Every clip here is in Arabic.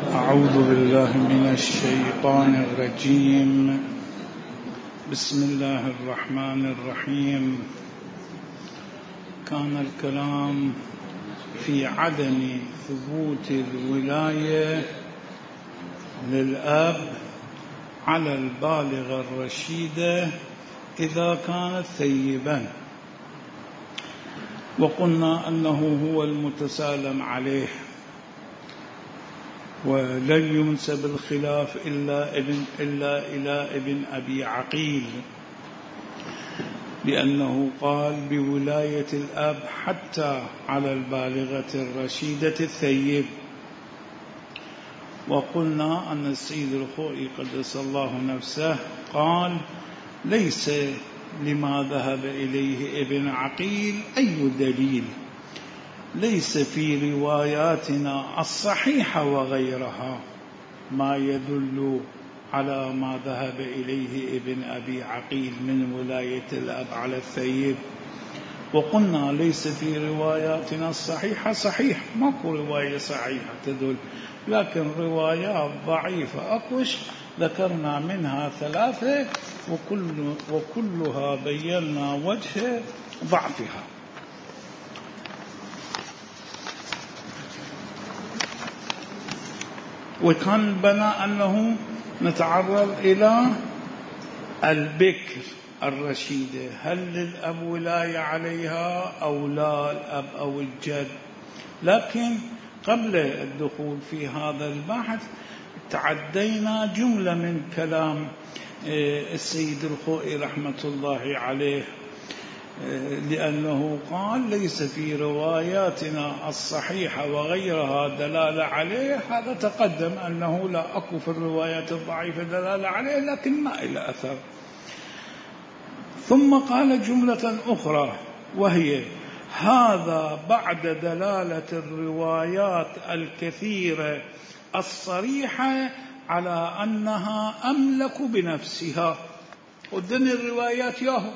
أعوذ بالله من الشيطان الرجيم. بسم الله الرحمن الرحيم. كان الكلام في عدم ثبوت الولاية للأب على البالغة الرشيدة إذا كانت ثيبا، وقلنا أنه هو المتسالم عليه، ولن ينسب الخلاف إلا إلى ابن أبي عقيل، لأنه قال بولاية الأب حتى على البالغة الرشيدة الثيب. وقلنا أن السيد الخوئي قدس الله نفسه قال ليس لما ذهب إليه ابن عقيل أي دليل، ليس في رواياتنا الصحيحة وغيرها ما يدل على ما ذهب إليه ابن أبي عقيل من ولاية الأب على الثيب. وقلنا ليس في رواياتنا الصحيحة صحيح، ماكو رواية صحيحة تدل، لكن روايات ضعيفة أقوش ذكرنا منها 3 وكلها بينا وجه ضعفها. وكان بنا أنه نتعرض إلى البكر الرشيدة، هل للأب ولاية عليها أو لا الأب أو الجد. لكن قبل الدخول في هذا البحث تعدينا جملة من كلام السيد الخوئي رحمة الله عليه، لأنه قال ليس في رواياتنا الصحيحة وغيرها دلالة عليه. هذا تقدم أنه لا أكو في الروايات الضعيفة دلالة عليه، لكن ما إلى أثر. ثم قال جملة أخرى وهي هذا بعد دلالة الروايات الكثيرة الصريحة على أنها أملك بنفسها. ودن الروايات ياهو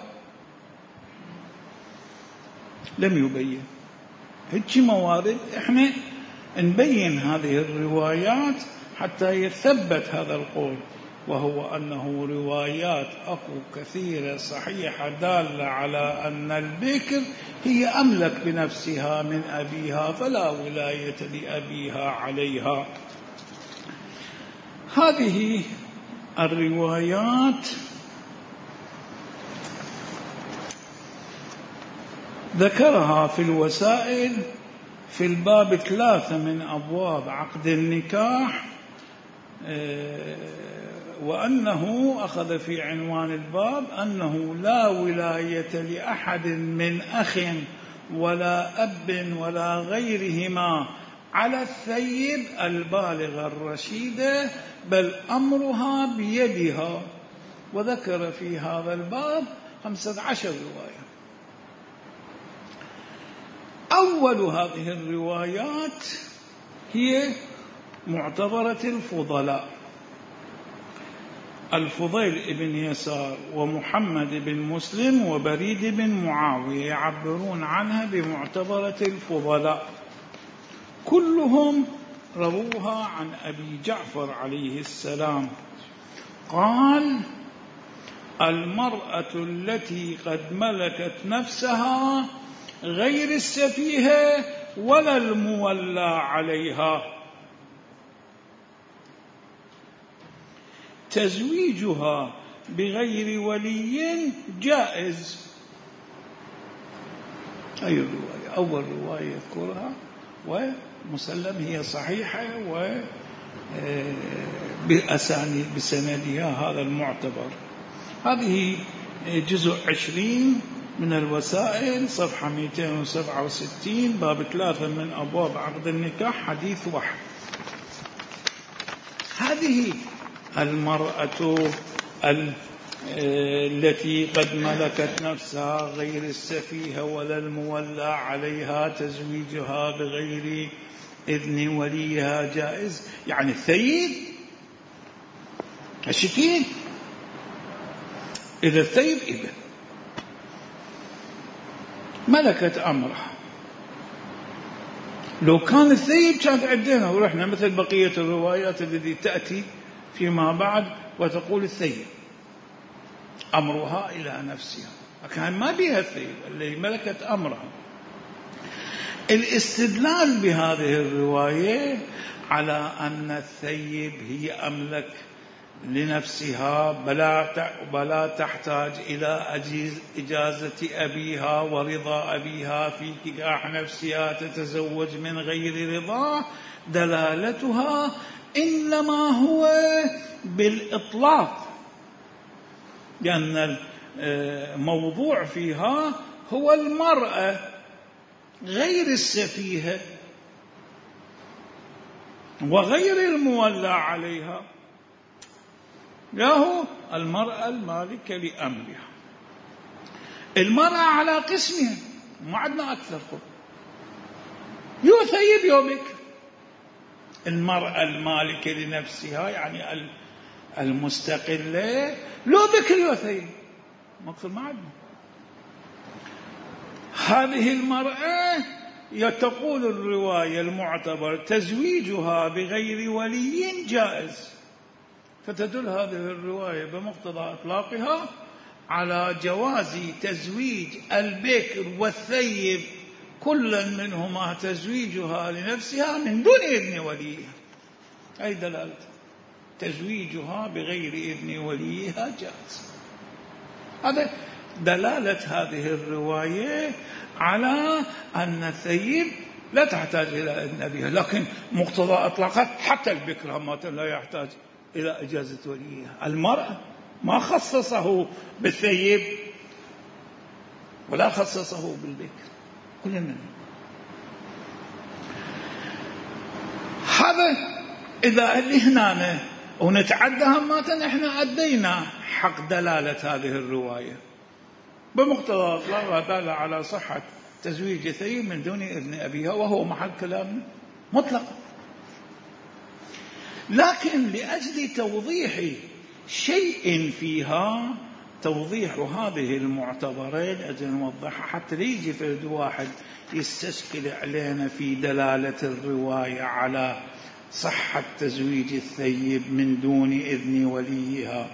لم يبين هيك موارد، احنا نبين هذه الروايات حتى يثبت هذا القول، وهو أنه روايات أكو كثيرة صحيحة دالة على أن البكر هي أملك بنفسها من أبيها، فلا ولاية لأبيها عليها. هذه الروايات ذكرها في الوسائل في الباب 3 من أبواب عقد النكاح، وأنه أخذ في عنوان الباب أنه لا ولاية لأحد من أخ ولا أب ولا غيرهما على الثيب البالغة الرشيدة، بل أمرها بيدها. وذكر في هذا الباب 15 رواية. أول هذه الروايات هي معتبرة الفضلاء، الفضيل بن يسار ومحمد بن مسلم وبريد بن معاوية، يعبرون عنها بمعتبرة الفضلاء. كلهم رووها عن أبي جعفر عليه السلام قال المرأة التي قد ملكت نفسها غير السفيهة ولا المولى عليها تزويجها بغير ولي جائز. أي رواية؟ أول رواية يذكرها ومسلم هي صحيحة بسندها هذا المعتبر. هذه جزء 20 من الوسائل، صفحة 267، باب 3 من أبواب عقد النكاح، حديث 1. هذه المرأة التي قد ملكت نفسها غير السفيهة ولا المولى عليها تزويجها بغير إذن وليها جائز، يعني الثيب الشكيل. إذا الثيب إذا ملكت أمرها لو كان الثيب كانت عندنا ورحنا مثل بقية الروايات التي تأتي فيما بعد وتقول الثيب أمرها إلى نفسها، فكان ما بها الثيب اللي ملكت أمرها. الاستدلال بهذه الرواية على أن الثيب هي أملك لنفسها بلا تحتاج إلى إجازة أبيها ورضا أبيها في نكاح نفسها تتزوج من غير رضاه، دلالتها إنما هو بالإطلاق، لأن الموضوع فيها هو المرأة غير السفيهة وغير المولى عليها، له المرأة المالكة لأمرها. المرأة على قسمها، ما عندنا أكثر خط، يو ثيب يو بكر. المرأة المالكة لنفسها يعني المستقلة، لو بكر يو ثيب، مقصود ما عندنا. هذه المرأة تقول الرواية المعتبر تزويجها بغير ولي جائز، فتدل هذه الرواية بمقتضى إطلاقها على جواز تزويج البكر والثيب كل منهما تزويجها لنفسها من دون إذن وليها. أي دلالة تزويجها بغير إذن وليها جائز. هذا دلالة هذه الرواية على أن الثيب لا تحتاج إلى إذن أبيها، لكن مقتضى إطلاقها حتى البكر لا يحتاج إلى إجازة وليها. المرأة ما خصصه بالثيب ولا خصصه بالبكر، كلنا هذا. إذا اللي هنا ونتعدى هماتنا إحنا أدينا حق دلالة هذه الرواية بمقتضى إطلاقها دالة على صحة تزويج ثيب من دون إذن أبيها، وهو محل كلام مطلق. لكن لأجل توضيح شيء فيها، توضيح هذه المعتبرين أجل نوضحها حتى يجي فرد واحد يستشكل علينا في دلالة الرواية على صحة تزويج الثيب من دون إذن وليها.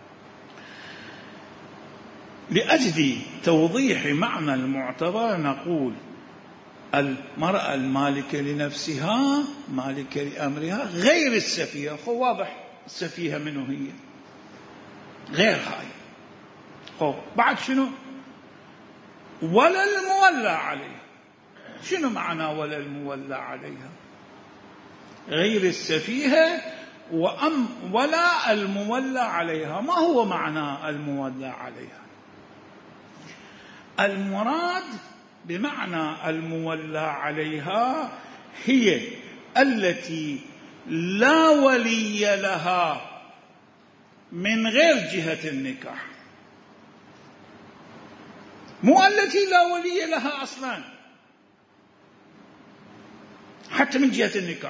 لأجل توضيح معنى المعتبر نقول المرأة المالكة لنفسها مالكة لأمرها غير السفيهة. خو واضح السفيهة منه هي غير هاي. خو بعد شنو؟ ولا المولى عليها. شنو معنى ولا المولى عليها؟ غير السفيهة ولا المولى عليها. ما هو معنى المولى عليها؟ المراد بمعنى المولى عليها هي التي لا ولي لها من غير جهة النكاح، مو التي لا ولي لها أصلا حتى من جهة النكاح.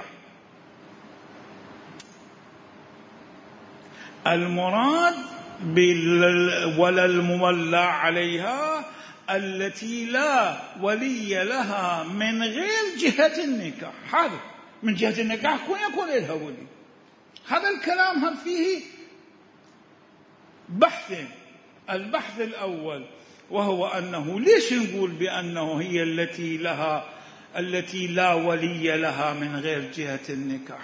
المراد ولا المولى عليها التي لا ولي لها من غير جهة النكاح. هذا من جهة النكاح كون يكون لها ولي. هذا الكلام هم فيه بحثين. البحث الأول وهو أنه ليش نقول بأنه هي التي لا ولي لها من غير جهة النكاح؟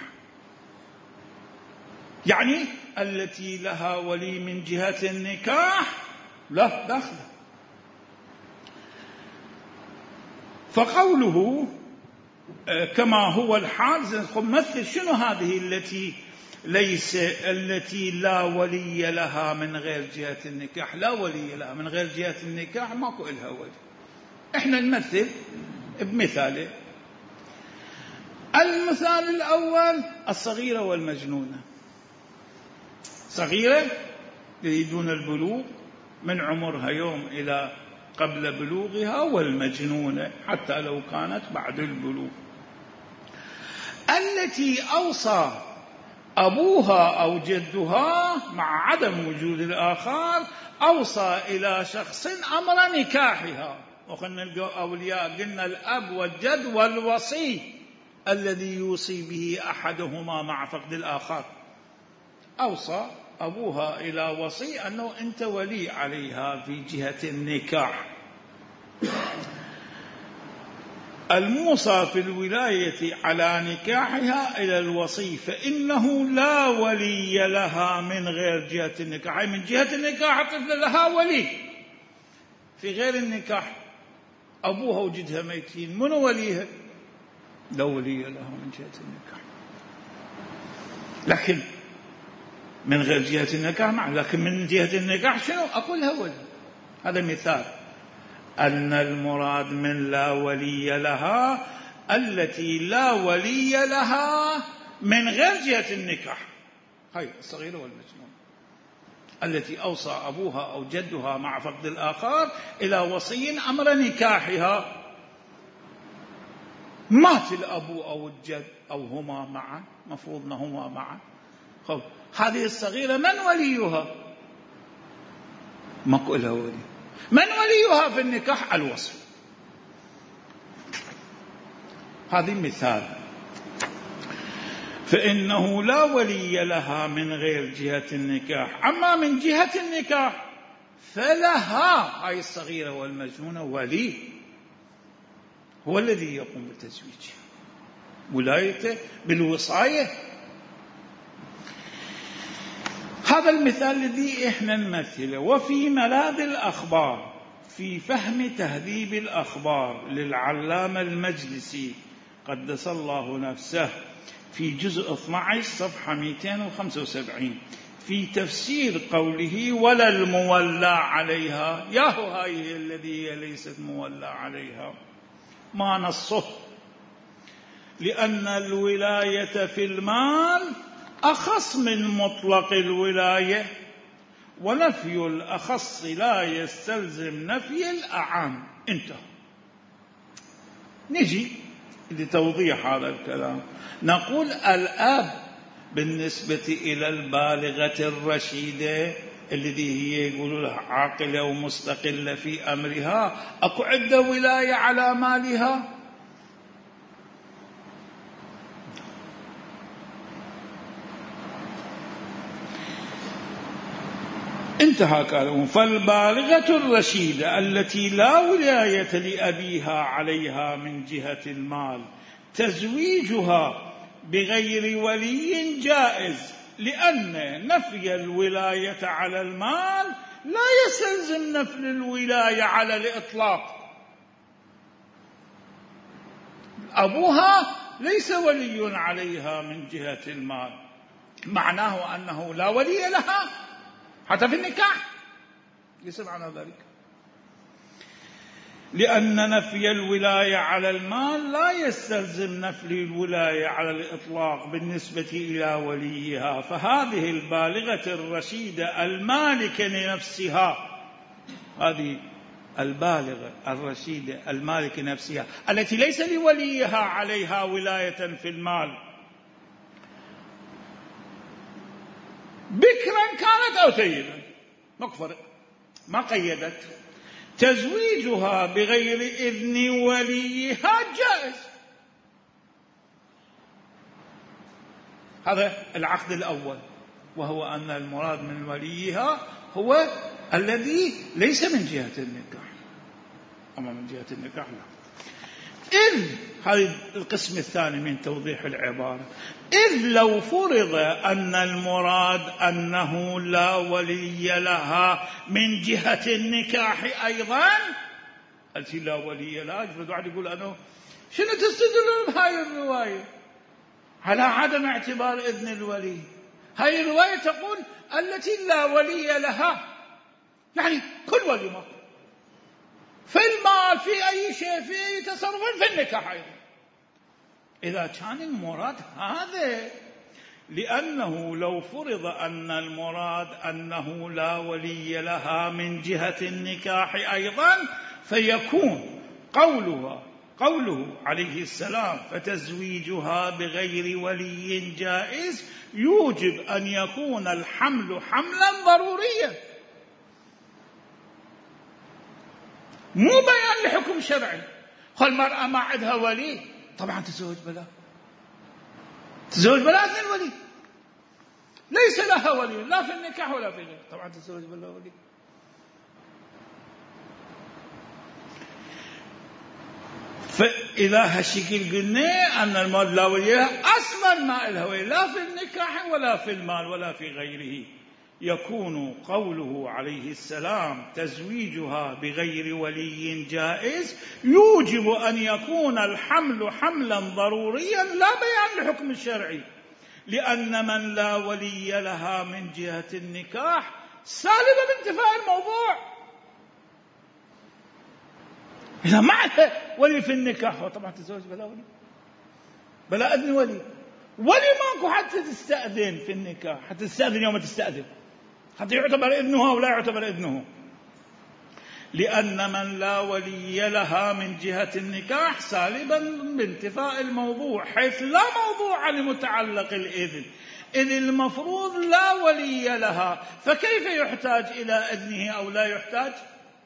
يعني التي لها ولي من جهة النكاح لا دخل. فقوله كما هو الحال مثل شنو هذه التي لا ولي لها من غير جهة النكاح؟ لا ولي لها من غير جهة النكاح ماكو إلها ولي. احنا نمثل بمثاله. المثال الأول الصغيرة والمجنونة. صغيرة يريدون البلوغ من عمرها يوم إلى قبل بلوغها، والمجنونة حتى لو كانت بعد البلوغ، التي أوصى أبوها أو جدها مع عدم وجود الآخر أوصى إلى شخص أمر نكاحها. وقلنا الأولياء قلنا الأب والجد والوصي الذي يوصي به أحدهما مع فقد الآخر. أوصى أبوها إلى وصي أنه أنت ولي عليها في جهة النكاح. الموصى في الولاية على نكاحها إلى الوصي فإنه لا ولي لها من غير جهة النكاح، أي من جهة النكاح الطفل لها ولي، في غير النكاح أبوها وجدها ميتين، من وليها؟ لا ولي لها من جهة النكاح، لكن من غير جهة النكاح لكن من جهة النكاح شنو؟ أقول لها ولي. هذا مثال أن المراد من لا ولي لها التي لا ولي لها من غير جهة النكاح، هاي الصغيرة والمجنون التي أوصى أبوها أو جدها مع فقد الآخر إلى وصي أمر نكاحها، مات الأبو أو الجد أو هما معا، مفروض أنهما معا، هذه الصغيرة من وليها؟ ما لها ولي. من وليها في النكاح؟ الوصي. هذه مثال. فإنه لا ولي لها من غير جهة النكاح، أما من جهة النكاح فلها هاي الصغيرة والمجنونة ولي، هو الذي يقوم بتزويجها، ولايته بالوصاية. هذا المثال الذي احنا نمثله. وفي ملاذ الأخبار في فهم تهذيب الأخبار للعلامة المجلسي قدس الله نفسه في جزء 12 صفحة 275 في تفسير قوله ولا المولى عليها، ياهو هاي الذي هي ليست مولى عليها، ما نصه لأن الولاية في المال أخص من مطلق الولاية، ونفي الأخص لا يستلزم نفي الأعم. انتهى. نجي لتوضيح هذا الكلام. نقول الأب بالنسبة إلى البالغة الرشيدة الذي هي يقولوا لها عاقلة ومستقلة في أمرها، أكو عدة ولاية على مالها؟ انتهى كلامه. فالبالغة الرشيدة التي لا ولاية لأبيها عليها من جهة المال تزويجها بغير ولي جائز، لأن نفي الولاية على المال لا يستلزم نفي الولاية على الإطلاق. أبوها ليس ولي عليها من جهة المال، معناه أنه لا ولي لها حتى في النكاح، ليس معنى ذلك، لأن نفي الولاية على المال لا يستلزم نفي الولاية على الإطلاق بالنسبة إلى وليها. فهذه البالغة الرشيدة المالكة لنفسها، هذه البالغة الرشيدة المالكة لنفسها التي ليس لوليها عليها ولاية في المال، بكرا كانت أو ثيبا، مكفر ما قيدت، تزويجها بغير إذن وليها جائز. هذا العقد الأول، وهو أن المراد من وليها هو الذي ليس من جهة النكاح، أما من جهة النكاح لا. إذ هذا القسم الثاني من توضيح العبارة. إذ لو فرض أن المراد أنه لا ولي لها من جهة النكاح أيضا، التي لا ولي لها، يفرض واحد يقول أنه شنو تستدل بهاي الرواية على عدم اعتبار إذن الولي؟ هاي الرواية تقول التي لا ولي لها، يعني كل ولي ما في المال في أي شيء في أي تصرف في النكاح أيضا. إذا كان المراد هذا، لأنه لو فرض أن المراد أنه لا ولي لها من جهة النكاح أيضا، فيكون قوله عليه السلام فتزويجها بغير ولي جائز يوجب أن يكون الحمل حملا ضروريا، مو بيان لحكم شرعي. المرأة ما عندها ولي طبعا تزوج بلا، تزوج بلا إذن الولي، ليس لها ولي لا في النكاح ولا في غيره، طبعا تتزوج بلا ولي. فإذا هالشكل قلنا أن المال لا ولي لها أصلا ما لها ولي لا في النكاح ولا في المال ولا في غيره، يكون قوله عليه السلام تزويجها بغير ولي جائز يوجب أن يكون الحمل حملا ضروريا لا بيان الحكم الشرعي، لأن من لا ولي لها من جهة النكاح سالب بانتفاء الموضوع. إذا ما عندها ولي في النكاح طبعا تتزوج بلا ولي، بلا إذن ولي ماكو حتى تستأذن في النكاح، حتى تستأذن يوم تستأذن، حتى يعتبر إذنها ولا يعتبر إذنه، لأن من لا ولي لها من جهة النكاح سالبا بانتفاء الموضوع، حيث لا موضوع لمتعلق الإذن، إذ المفروض لا ولي لها، فكيف يحتاج إلى إذنه أو لا يحتاج؟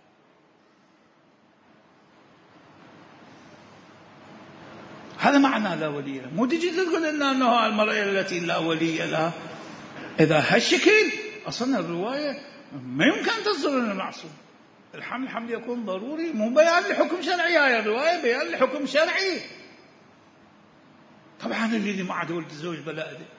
هذا معنى لا ولي لها. مو تجي تقول لنا أنه المرأة التي لا ولي لها إذا هالشكل أصلا الرواية ما يمكن تصدر من المعصوم. الحمل يكون ضروري، مو بيان لحكم شرعي، هاي الرواية بيان لحكم شرعي. طبعا اللي ما عاد ولد تزوج بلا إذن،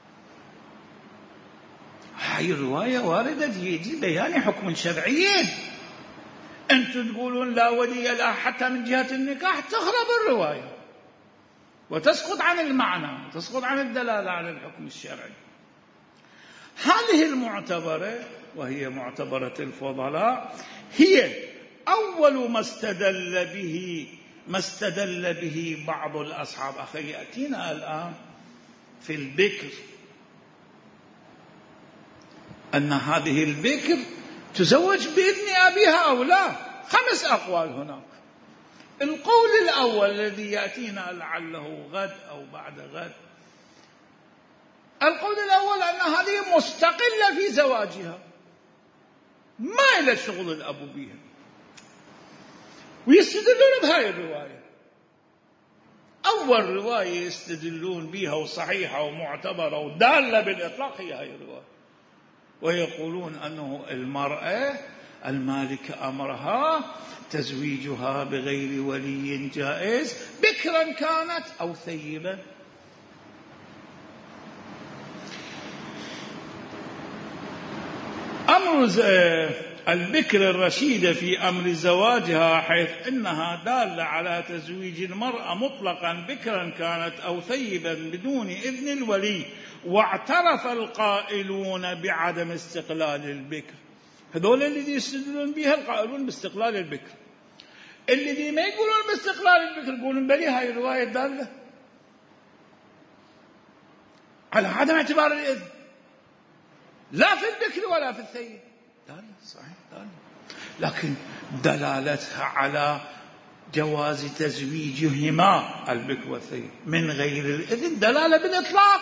هاي الرواية واردة يجي بيان حكم شرعي. أنتم تقولون لا ولي لها حتى من جهة النكاح، تخرب الرواية وتسقط عن المعنى وتسقط عن الدلالة على الحكم الشرعي. هذه المعتبرة وهي معتبرة الفضلاء هي أول ما استدل به بعض الأصحاب. أخي يأتينا الآن في البكر أن هذه البكر تزوج بإذن أبيها أو لا، 5 أقوال هناك. القول الأول الذي يأتينا لعله غد أو بعد غد، القول الأول أن هذه مستقلة في زواجها، ما إلى شغل الأب بها، ويستدلون بهاي الرواية. أول رواية يستدلون بها وصحيحة ومعتبرة ودالة بالإطلاق هي هاي الرواية، ويقولون أنه المرأة المالك أمرها تزويجها بغير ولي جائز بكرا كانت أو ثيبا. أمر البكر الرشيدة في أمر زواجها، حيث إنها دالة على تزويج المرأة مطلقا بكرا كانت أو ثيبا بدون إذن الولي، واعترف القائلون بعدم استقلال البكر. هذول الذي يستدلون بها القائلون باستقلال البكر، الذي ما يقولون باستقلال البكر يقولون بلي هاي الرواية دالة على عدم اعتبار الإذن لا في البكر ولا في الثيب. دالة صحيح دالة، لكن دلالتها على جواز تزويجهما البكر والثيب من غير الإذن دلالة بالإطلاق.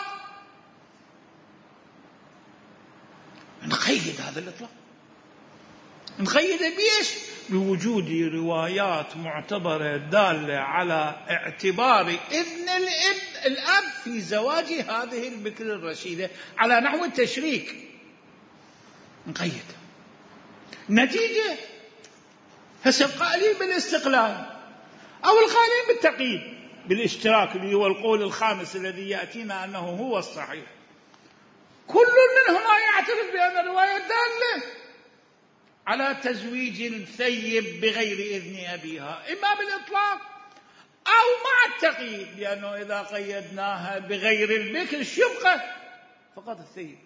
نقيد هذا الإطلاق، نقيد بيش؟ بوجود روايات معتبرة دالة على اعتبار إذن الأب في زواج هذه البكر الرشيدة على نحو التشريك. نقيد نتيجة هسه القائلين بالاستقلال أو القائلين بالتقييد بالاشتراك، اللي هو القول الخامس الذي يأتينا أنه هو الصحيح، كل منهما يعترف بأن الرواية دالة على تزويج الثيب بغير إذن أبيها، إما بالإطلاق أو مع التقييد، لأنه إذا قيدناها بغير البكر يبقى فقط الثيب.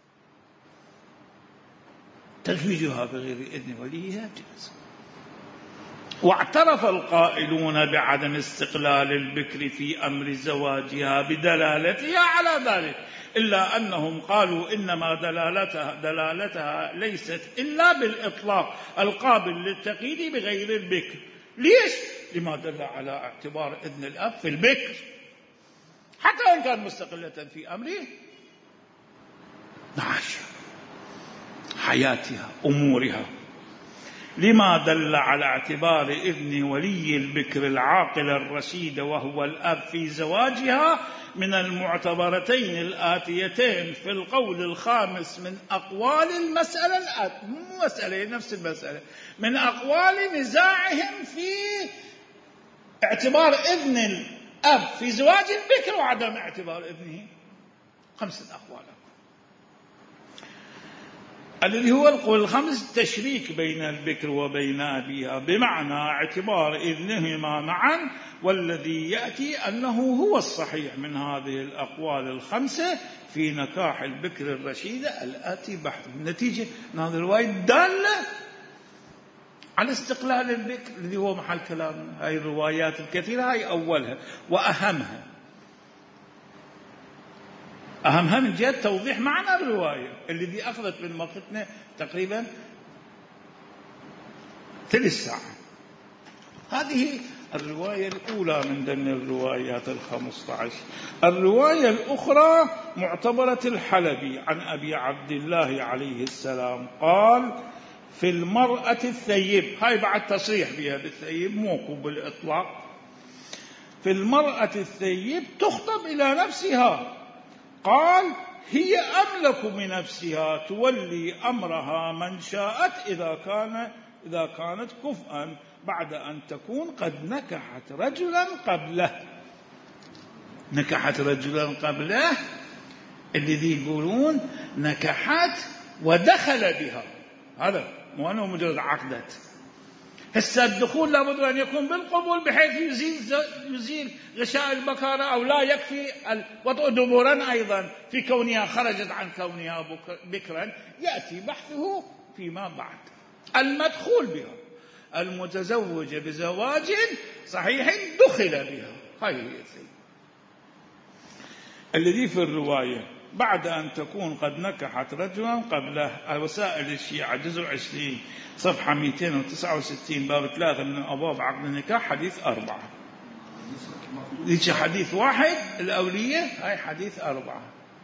تزويجها بغير إذن وليها جائز. واعترف القائلون بعدم استقلال البكر في أمر زواجها بدلالتها على ذلك، إلا أنهم قالوا إنما دلالتها ليست إلا بالإطلاق القابل للتقييد بغير البكر. ليش؟ لما دل على اعتبار إذن الأب في البكر حتى وإن كان مستقلة في أمره معاش حياتها أمورها، لما دل على اعتبار إذن ولي البكر العاقل الرشيد وهو الأب في زواجها من المعتبرتين الآتيتين في القول الخامس من أقوال المسألة مو مسألة نفس المسألة، من أقوال نزاعهم في اعتبار إذن الأب في زواج البكر وعدم اعتبار إذنه. 5 أقوال، الذي هو القول الخامس تشريك بين البكر وبين أبيها بمعنى اعتبار إذنهما معا، والذي يأتي أنه هو الصحيح من هذه الأقوال ال5 في نكاح البكر الرشيدة الآتي بحث. النتيجة أن هذه الرواية دالة على استقلال البكر الذي هو محل كلامنا. هاي الروايات الكثيرة هاي أولها وأهمها من جهة توضيح معنى الرواية الذي أخذت من وقتنا تقريبا 3 ساعة. هذه الرواية الأولى من ضمن الروايات 15. الرواية الأخرى معتبرة الحلبي عن أبي عبد الله عليه السلام قال: في المرأة الثيب، هاي بعد تصريح بها بالثيب موقوف بالإطلاق، في المرأة الثيب تخطب إلى نفسها، قال: هي أملك بنفسها تولي أمرها من شاءت إذا كانت كفءا بعد أن تكون قد نكحت رجلا قبله. الذي يقولون نكحت ودخل بها، هذا مو أنه مجرد عقدت. هسه الدخول لابد أن يكون بالقبول بحيث يزيل غشاء البكارة، أو لا يكفي وضع دبورا أيضا في كونها خرجت عن كونها بكرا، يأتي بحثه فيما بعد. المدخول بها، المتزوجة بزواج صحيح دخل بها، هاي هي الذي في الرواية بعد أن تكون قد نكحت رجلا قبله. وسائل الشيعة جزء 20 صفحة 269 باب 3 من أبواب عقد النكاح حديث 4. ليش حديث 1 الأولية، هاي حديث 4.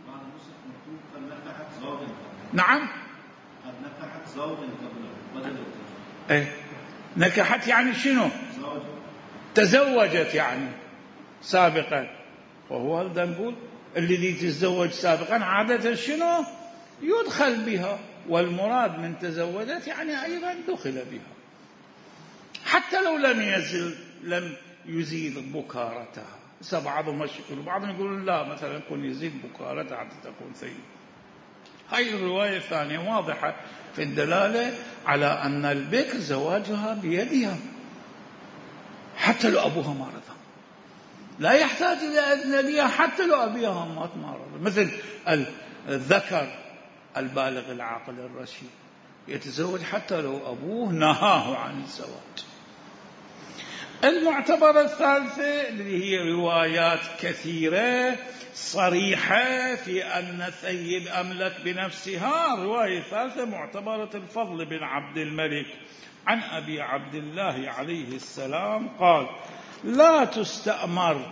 نعم، قد نكحت زوجا قبله. نكحت يعني شنو؟ تزوجت يعني سابقا. وهو هذا نقول الذي تزوج سابقا عادة شنو؟ يدخل بها، والمراد من تزوجت يعني أيضا دخل بها، حتى لو لم يزيد بكارتها. بعضهم يشكل، بعضهم يقولون لا، مثلا يكون يزيد بكارتها حتى تكون ثيب. هاي الرواية الثانية واضحة في الدلالة على أن البكر زواجها بيدها حتى لو أبوها ما رضى، لا يحتاج إلى إذن أبيها حتى لو أبيها ما رضى. مثل الذكر البالغ العاقل الرشيد يتزوج حتى لو أبوه نهاه عن الزواج. المعتبرة الثالثة اللي هي روايات كثيرة صريحة في أن الثيب أملك بنفسها. الرواية الثالثة معتبرة الفضل بن عبد الملك عن أبي عبد الله عليه السلام قال: لا تستأمر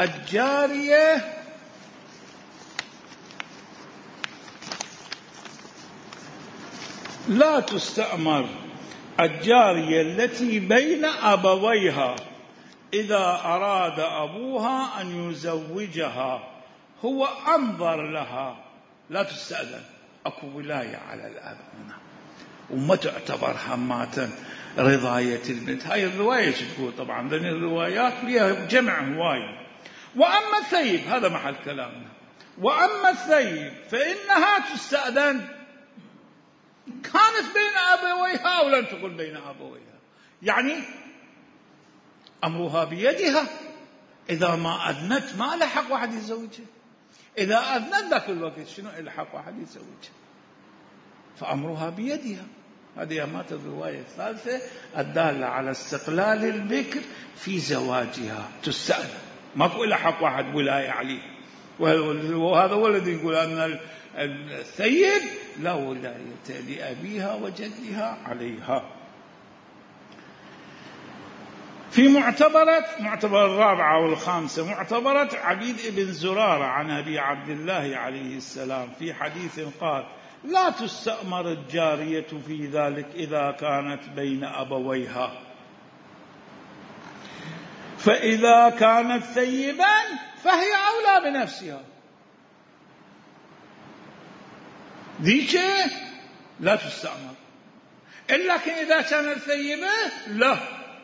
الجارية التي بين أبويها إذا أراد أبوها أن يزوجها هو أنظر لها. لا تستأذن، أكو ولاية على الأب هنا، وما تعتبر هماتا رضاية البنت. هاي الرواية تقول طبعا، لأن الروايات فيها جمع هواي. وأما الثيب، هذا محل كلامنا، وأما الثيب فإنها تستأذن كانت بين أبويها أو لم تكن بين أبويها، يعني أمرها بيدها. إذا ما أذنت ما لحق واحد يزوجها، إذا أذنت ذاك الوقت شنو لحق واحد يزوجها، فأمرها بيدها. هذه مات الرواية الثالثة الدالة على استقلال البكر في زواجها، تستأذن، ماكو إلا حق واحد ولاية عليه. وهذا هو الذي يقول أن الثيب لا ولاية لأبيها وجدها عليها. في معتبر الرابعة والخامسة، معتبرة عبيد بن زرارة عن أبي عبد الله عليه السلام في حديث قال: لا تستأمر الجارية في ذلك إذا كانت بين أبويها. فإذا كانت ثيبا فهي أولى بنفسها، ذيك لا تستعمل. لكن إذا كانت ثيبة لا،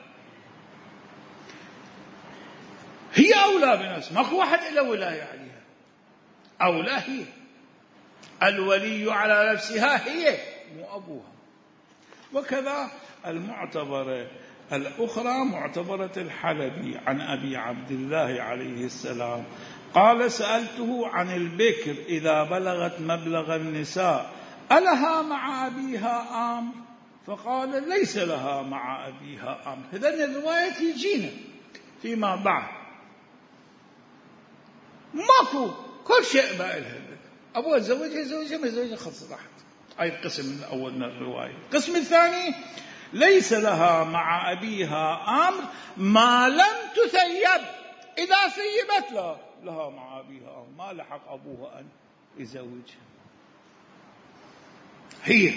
هي أولى بنفسها، ماكو واحد إلا ولاية عليها، أولى هي، الولي على نفسها هي مو أبوها. وكذا المعتبرة الأخرى معتبرة الحلبي عن أبي عبد الله عليه السلام قال: سألته عن البكر إذا بلغت مبلغ النساء ألها مع أبيها أمر؟ فقال: ليس لها مع أبيها أمر. إذن الرواية يجينا فيما بعد ماكو كل شيء بائلها، أبوها زوجها ما زوجها خلص راحت. هاي القسم الأول من الرواية. القسم الثاني: ليس لها مع أبيها أمر ما لم تثيب، إذا ثيبت لها مع أبيها أمر، ما لحق أبوها أن يزوجها، هي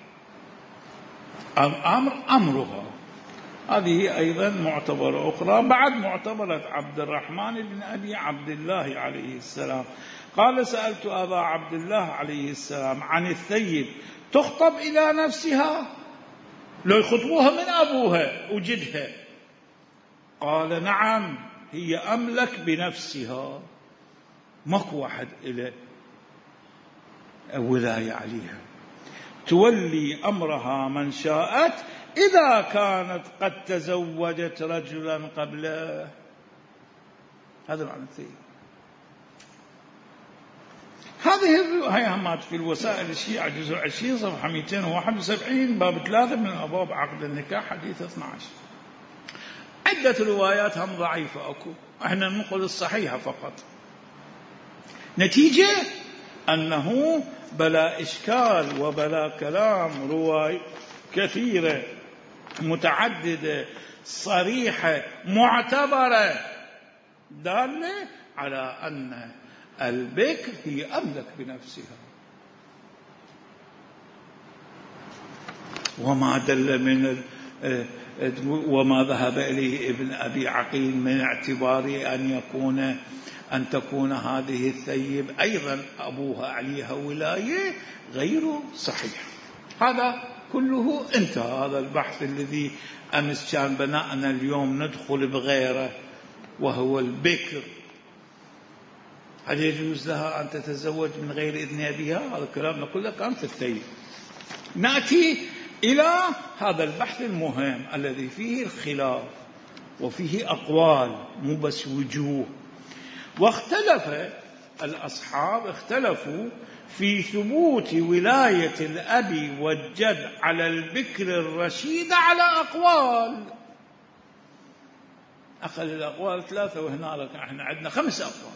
أمرها. هذه أيضا معتبرة أخرى. بعد معتبرة عبد الرحمن بن أبي عبد الله عليه السلام قال: سألت أبا عبد الله عليه السلام عن الثيب تخطب إلى نفسها، لو يخطبوها من أبوها وجدها؟ قال: نعم، هي أملك بنفسها، ماكو واحد إلى ولاية عليها، تولي أمرها من شاءت إذا كانت قد تزوجت رجلا قبله. هذا معنى الثيب. هذه الهيامات في الوسائل الشيعة جزء 20 صفحة 271 باب 3 من أبواب عقد النكاح حديث 12. عدة روايات هم ضعيفة أكو، احنا نقول الصحيحة فقط. نتيجة أنه بلا إشكال وبلا كلام رواية كثيرة متعددة صريحة معتبرة دالة على أن البكر هي أملك بنفسها. وما دل من وما ذهب إليه ابن أبي عقيل من اعتبار أن تكون هذه الثيب أيضا أبوها عليها ولاية غير صحيح. هذا كله انتهى. هذا البحث الذي أمس كان بناءنا اليوم ندخل بغيره، وهو البكر هل يجوز لها أن تتزوج من غير إذن أبيها؟ هذا الكلام نقول لك أنت الثيب. نأتي إلى هذا البحث المهم الذي فيه الخلاف وفيه أقوال مو بس وجوه. واختلف الأصحاب، اختلفوا في ثبوت ولاية الأب والجد على البكر الرشيد على أقوال. أقل الأقوال 3، وهنالك احنا عندنا 5 أقوال.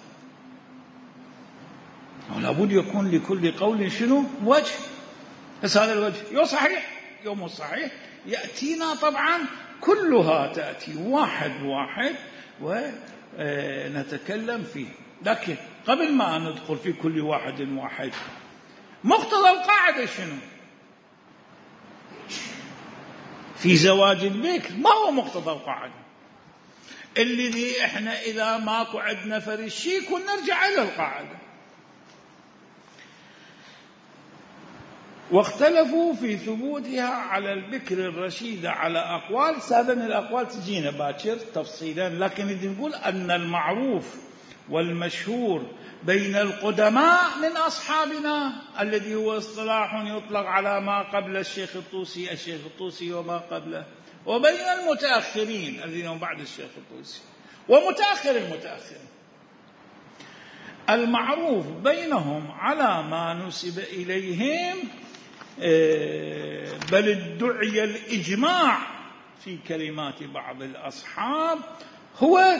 لابد يكون لكل قول شنو؟ وجه. بس هذا الوجه يو صحيح يو مو صحيح، يأتينا طبعا كلها تأتي واحد ونتكلم فيه. لكن قبل ما ندخل في كل واحد مقتضى القاعدة شنو في زواج البكر؟ ما هو مقتضى القاعدة الذي احنا إذا ماكو عندنا فرشيك ونرجع إلى القاعدة؟ واختلفوا في ثبوتها على البكر الرشيدة على أقوال. سادن الأقوال تجينا باكر تفصيلا، لكن نقول أن المعروف والمشهور بين القدماء من أصحابنا الذي هو اصطلاح يطلق على ما قبل الشيخ الطوسي وما قبله، وبين المتأخرين الذين هم بعد الشيخ الطوسي ومتأخر المتأخرين، المعروف بينهم على ما نسب إليهم، بل ادعي الإجماع في كلمات بعض الأصحاب، هو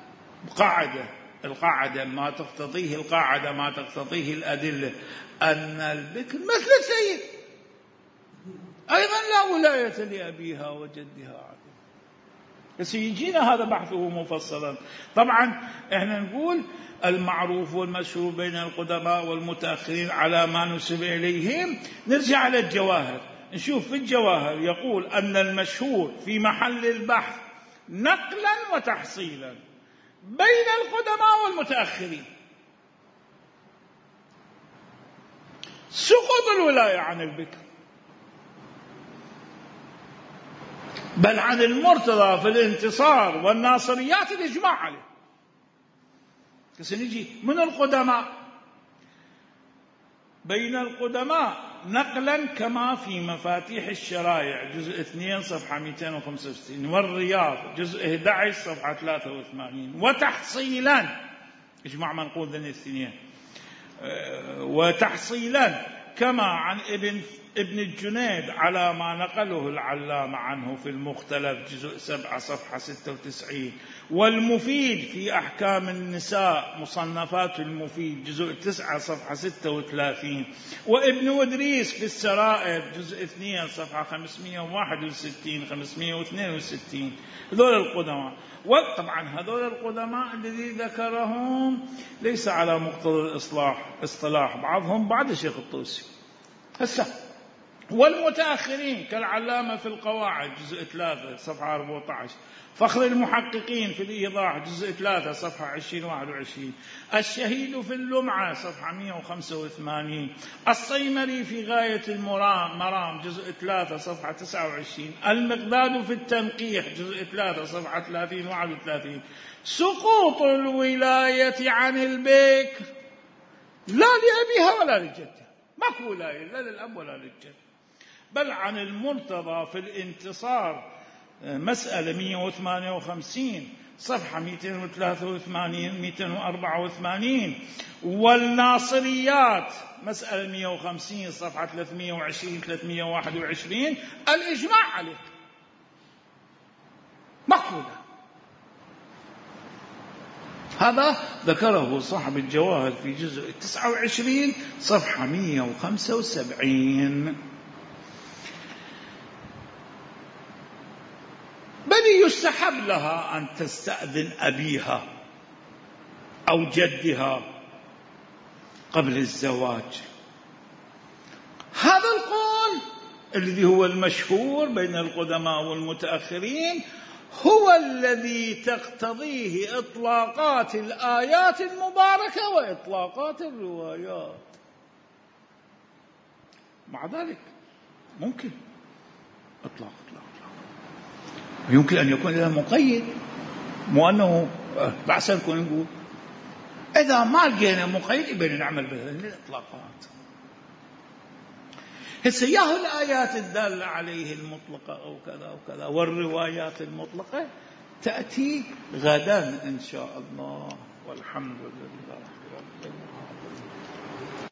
القاعدة ما تقتضيه القاعدة ما تقتضيه الأدلة، أن البكر مثل السيد أيضا لا ولاية لأبيها وجدها عليه. بس يجينا هذا بحثه مفصلا. طبعا احنا نقول المعروف والمشهور بين القدماء والمتأخرين على ما نسب إليهم. نرجع على الجواهر نشوف في الجواهر يقول أن المشهور في محل البحث نقلا وتحصيلا بين القدماء والمتأخرين. سقوط الولاية عن البكر، بل عن المرتضى في الانتصار والناصريات الإجماع عليه. نجي من القدماء، بين القدماء نقلا كما في مفاتيح الشرائع جزء 2 صفحة 265، والرياض جزء 11 صفحة 83، وتحصيلا إجماع منقول ذن الاثنين، وتحصيلا كما عن ابن الجنيد على ما نقله العلامة عنه في المختلف جزء 7 صفحة 96، والمفيد في أحكام النساء مصنفات المفيد جزء 9 صفحة 36، وابن ودريس في السرائر جزء 2 صفحة 561 562. هذول القدماء. وطبعا هذول القدماء الذي ذكرهم ليس على مقتضى الاصطلاح، بعضهم بعد الشيخ الطوسي هسه. والمتأخرين كالعلامة في القواعد جزء 3 صفحة 14، فخر المحققين في الإيضاح جزء 3 صفحة 20 21، الشهيد في اللمعة صفحة 185، الصيمري في غاية المرام جزء 3 صفحة 29، المقداد في التنقيح جزء 3 صفحة 30 31. سقوط الولاية عن البكر لا لأبيها ولا لجدها، ماكو ولاية لا للأب ولا للجد، بل عن المرتضى في الانتصار مسألة 158 صفحة 283 284، والناصريات مسألة 150 صفحة 320 321 الإجماع عليه مقبولة. هذا ذكره صاحب الجواهر في جزء 29 صفحة 175. بل يستحب لها أن تستأذن أبيها أو جدها قبل الزواج. هذا القول الذي هو المشهور بين القدماء والمتأخرين هو الذي تقتضيه إطلاقات الآيات المباركة وإطلاقات الروايات. مع ذلك ممكن إطلاق يمكن أن يكون إذا مقيد، مو أنه بعد نكون نقول إذا ما لقينا مقيد يبين نعمل بهذه الإطلاقات. هسه الآيات الدالة عليه المطلقة أو كذا وكذا، والروايات المطلقة تأتي غدا إن شاء الله، والحمد لله رب العالمين.